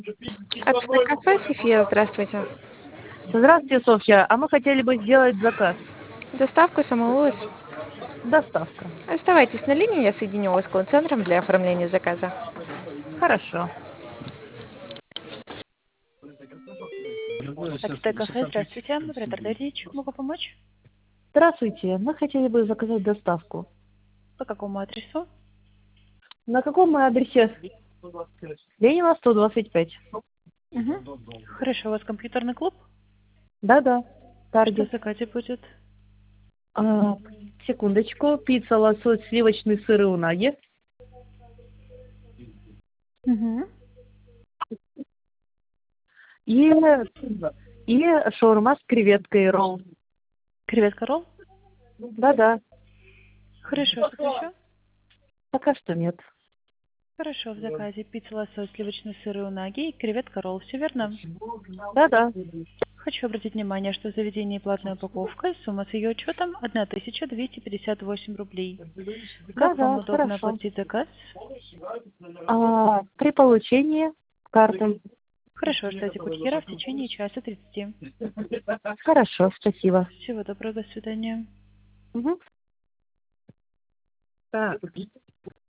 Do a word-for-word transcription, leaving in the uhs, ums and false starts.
Кафе София, здравствуйте. Здравствуйте, Софья. А мы хотели бы сделать заказ. Доставку самовывоз. Доставка. Оставайтесь на линии, я соединю вас с колл-центром для оформления заказа. Хорошо. Ацтек кафе, здравствуйте. Оператор Дарьевич, могу помочь? Здравствуйте. Мы хотели бы заказать доставку. По какому адресу? На каком мы адресе? Ленина, сто двадцать пять. Угу. Хорошо, у вас компьютерный клуб? Да-да. Что Таргет. в заказе будет? А, секундочку. Пицца, лосось, сливочный сыр и унаги. Угу. И, и шаурма с креветкой, ролл. Креветка ролл? Да-да. Хорошо, что-то еще? Пока что нет. Хорошо, в заказе пицца, лосось, сливочный сыр и унаги и креветка ролл. Все верно? Да-да. Хочу обратить внимание, что в заведении платная упаковка, сумма с ее учетом тысяча двести пятьдесят восемь рублей. Как Да-да, вам удобно хорошо. оплатить заказ? А, при получении карты. Хорошо, ждите курьера в течение часа тридцати. Хорошо, спасибо. Всего доброго, до свидания. Угу. Так.